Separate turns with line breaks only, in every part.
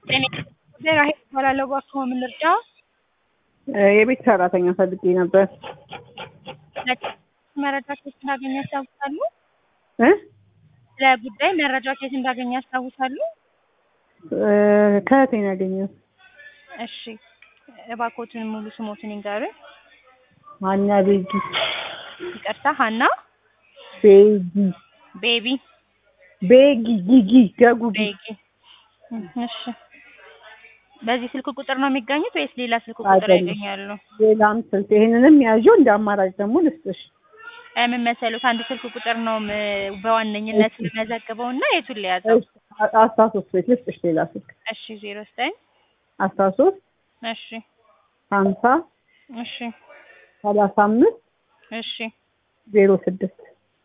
እኔ ራሄል እባላለሁ። እባክዎ ምን ልርዳዎ?
የቤት ሰራተኛ ፈልጌ ነበር።
መረጃ ከየት እንዳገኙ ያስታውሳሉ?
እ
ስለ ጉዳይ መረጃ ከየት እንዳገኙ ያስታውሳሉ?
ከእህቴ ነው ያገኘሁት።
እሺ እባክዎትን ሙሉ ስሞትን ይንገሩኝ?
ሀና ቤጊ።
ይቅርታ ሀና
ቤጊ
ቤቢ
ቤጊ ጊጊ ገጉጊ።
ቤጊ። እሺ በዚህ ስልክ ቁጥር ነው የሚገኙት ወይስ ሌላ ስልክ ቁጥር ያገኛሉ?
ሌላም ስልክ ይሄንንም ያዥው እንደ አማራጭ ደግሞ ልስጥሽ።
ምን መሰሉት አንድ ስልክ ቁጥር ነው በዋነኝነት የምመዘግበውና የቱን ልያዘው?
13 ቤት ልስጥሽ ሌላ ስልክ።
እሺ 09
13
እሺ
50
እሺ
35
እሺ
06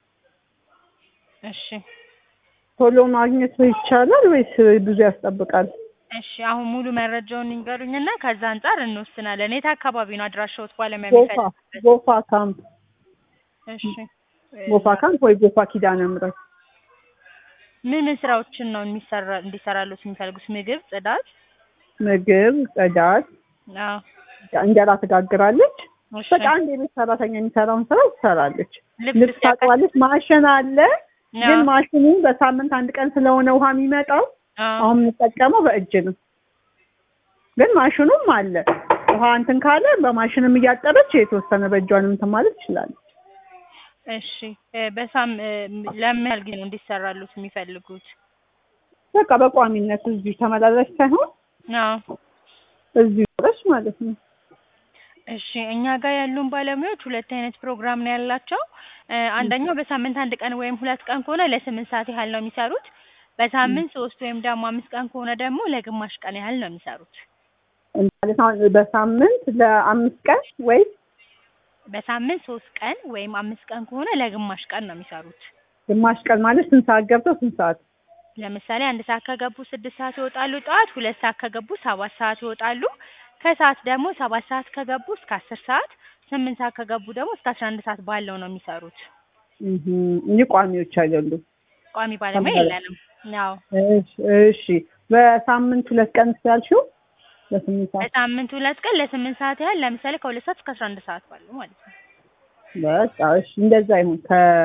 እሺ
ቶሎ ማግኘት ይቻላል ወይስ ብዙ ያስጠብቃል?
እሺ አሁን ሙሉ መረጃውን ይንገሩኝና ከዛ አንፃር እንወስናለን። የት አካባቢ ነው አድራሻዎት ባለሙያ የሚፈልጉት?
ጎፋ ካምፕ።
እሺ
ጎፋ ካምፕ ወይ ጎፋ ኪዳነ ምሕረት።
ምን ስራዎችን ነው እንዲሰራሉት የሚፈልጉት? ምግብ፣ ጽዳት?
ምግብ፣ ጽዳት።
አዎ
እንጀራ ትጋግራለች።
እሺ
በቃ አንድ የቤት ሰራተኛ የሚሰራውን ስራ ትሰራለች።
ልብስ
ልብስ ታጥባለች። ማሽን አለ ግን ማሽኑ በሳምንት አንድ ቀን ስለሆነ ውሃ የሚመጣው አሁን የምንጠቀመው በእጅ ነው። ግን ማሽኑም አለ። ውሃ እንትን ካለ በማሽንም እያጠበች የተወሰነ በእጇንም እንትን ማለት ትችላለች።
እሺ ለምን ያህል ጊዜ ነው እንዲሰራሉት የሚፈልጉት?
በቃ በቋሚነት እዚሁ ተመላላሽ ሳይሆን እዚሁ ድረስ ማለት ነው።
እሺ እኛ ጋር ያሉን ባለሙያዎች ሁለት አይነት ፕሮግራም ነው ያላቸው። አንደኛው በሳምንት አንድ ቀን ወይም ሁለት ቀን ከሆነ ለ8 ሰዓት ያህል ነው የሚሰሩት። በሳምንት 3 ወይም ደግሞ 5 ቀን ከሆነ ደግሞ ለግማሽ ቀን ያህል ነው የሚሰሩት።
ማለት አሁን በሳምንት ለ5 ቀን ወይ
በሳምንት 3 ቀን ወይም 5 ቀን ከሆነ ለግማሽ ቀን ነው የሚሰሩት።
ግማሽ ቀን ማለት ስንት ሰዓት ገብተው ስንት ሰዓት?
ለምሳሌ 1 ሰዓት ከገቡ 6 ሰዓት ይወጣሉ ጠዋት፣ 2 ሰዓት ከገቡ 7 ሰዓት ይወጣሉ። ከሰዓት ደግሞ 7 ሰዓት ከገቡ እስከ 10 ሰዓት፣ 8 ሰዓት ከገቡ ደግሞ እስከ 11 ሰዓት ባለው ነው የሚሰሩት።
እንጂ ቋሚዎች አይደሉም።
ቋሚ ባለሙያ የለንም። ያው
እሺ በሳምንት 2 ቀን ስላልሽው ለ8 ሰዓት
በሳምንት 2 ቀን ለ8 ሰዓት ያህል ለምሳሌ ከ2 ሰዓት እስከ 11 ሰዓት ባለው ማለት ነው።
በቃ እሺ እንደዛ ይሁን።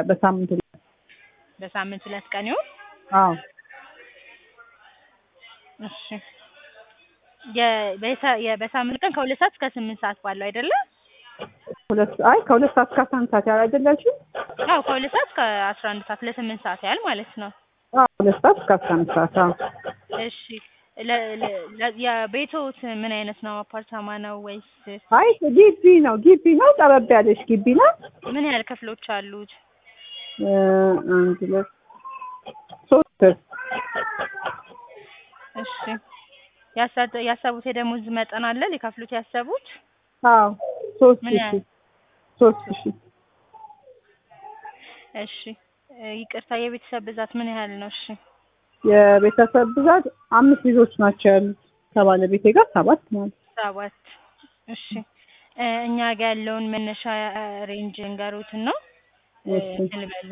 በሳምንት 2 ቀን ይሁን።
አዎ
እሺ በሳምንት ቀን ከ2 ሰዓት እስከ 8 ሰዓት ባለው አይደለ?
ከ2 ሰዓት እስከ 11 ሰዓት ያህል አይደላችሁ?
አዎ ከ2 ሰዓት እስከ 11 ሰዓት ለ8 ሰዓት ያህል ማለት ነው።
2 ሰዓት እስከ 11 ሰዓት። አዎ
እሺ የቤቶት ምን አይነት ነው? አፓርታማ ነው ወይስ?
አይ ግቢ ነው። ጠበብ ያለች ግቢ ነው።
ምን ያህል ክፍሎች አሉት?
1 2 3
እሺ ያሰቡት የደሞዝ መጠን አለ ሊከፍሉት ያሰቡት?
አዎ 3,000
እሺ ይቅርታ የቤተሰብ ብዛት ምን ያህል ነው? እሺ
የቤተሰብ ብዛት 5 ልጆች ናቸው ያሉት። ከባለቤቴ ጋር 7 ማለት
7። እሺ እኛ ጋር ያለውን መነሻ ሬንጅ እንገሩትና ልበሉ።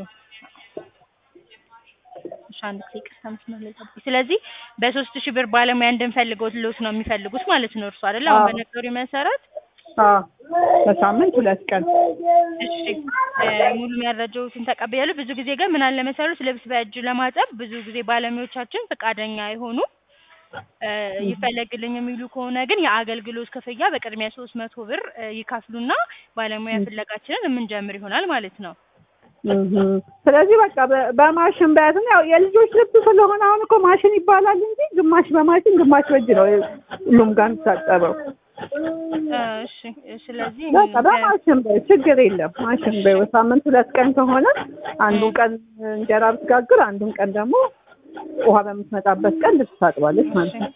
አንድ ይቅርታ መስመር ላይ ጠብቁ። ስለዚህ በ3000 ብር ባለሙያ እንድንፈልገውት ነው የሚፈልጉት ማለት ነው እርሱ አይደል? አሁን በነገሩኝ መሰረት
በሳምንት 2 ቀን።
እሺ ሙሉ መረጃዎችን ተቀበያለሁ። ብዙ ጊዜ ግን ምን አለ መሰሉት ልብስ በእጅ ለማጠብ ብዙ ጊዜ ባለሙያዎቻችን ፈቃደኛ አይሆኑም። ይፈለግልኝ የሚሉ ከሆነ ግን የአገልግሎት ክፍያ በቅድሚያ 300 ብር ይከፍሉና ባለሙያ ፍለጋችንን የምንጀምር ይሆናል ማለት ነው።
ስለዚህ በቃ በማሽን በያዝን ያው የልጆች ልብስ ስለሆነ አሁን እኮ ማሽን ይባላል እንጂ ግማሽ በማሽን ግማሽ በእጅ ነው ሁሉም ጋር የሚታጠበው።
እሺ ስለዚህ
በቃ በማሽን ችግር የለም። ማሽን በሳምንት 2 ቀን ከሆነ አንዱን ቀን እንጀራ ብትጋግር አንዱን ቀን ደግሞ ውሃ በምትመጣበት ቀን ልብስ ታጥባለች ማለት ነው።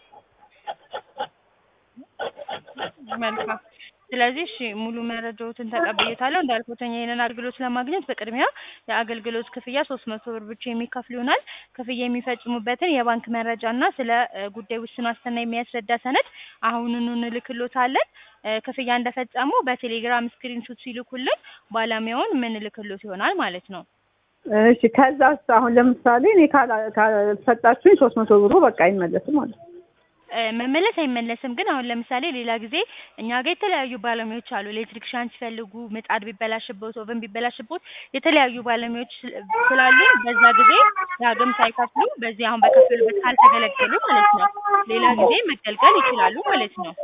መልካም። ስለዚህ እሺ ሙሉ መረጃዎትን ተቀብዬታለሁ። እንዳልኩትኝ ይሄንን አገልግሎት ለማግኘት በቅድሚያ የአገልግሎት ክፍያ 300 ብር ብቻ የሚከፍሉ ይሆናል። ክፍያ የሚፈጽሙበትን የባንክ መረጃና ስለ ጉዳይ ውስን ዋስትና የሚያስረዳ ሰነድ አሁኑኑ እንልክሎታለን። ክፍያ እንደፈጸሙ በቴሌግራም ስክሪንሾት ሲልኩልን ባለሙያውን ምን ልክሎት ይሆናል ማለት ነው።
እሺ ከዛስ አሁን ለምሳሌ እኔ ካልሰጣችሁኝ 300 ብሩ በቃ አይመለስም ማለት ነው።
መመለስ አይመለስም። ግን አሁን ለምሳሌ ሌላ ጊዜ እኛ ጋር የተለያዩ ባለሙያዎች አሉ። ኤሌክትሪክሻን ሲፈልጉ ምጣድ ቢበላሽቦት ኦቨን ቢበላሽቦት የተለያዩ ባለሙያዎች ስላሉ በዛ ጊዜ ዳግም ሳይከፍሉ በዚህ አሁን በከፈሉበት ካልተገለገሉ ማለት ነው ሌላ ጊዜ መገልገል ይችላሉ ማለት ነው።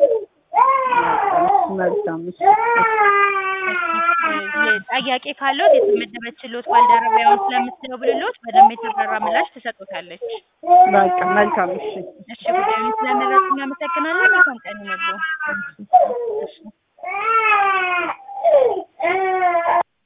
መልካም እሺ።
ጥያቄ ካለዎት የተመደበችልዎት ባልደረባውን ስለምትደውልልዎት በደንብ የተብራራ ምላሽ ትሰጥዎታለች።
በቃ መልካም እሺ።
እሺ ጉዳዩን ስለመረጡ እናመሰግናለን። መልካም ቀን ይሁንልዎ። እሺ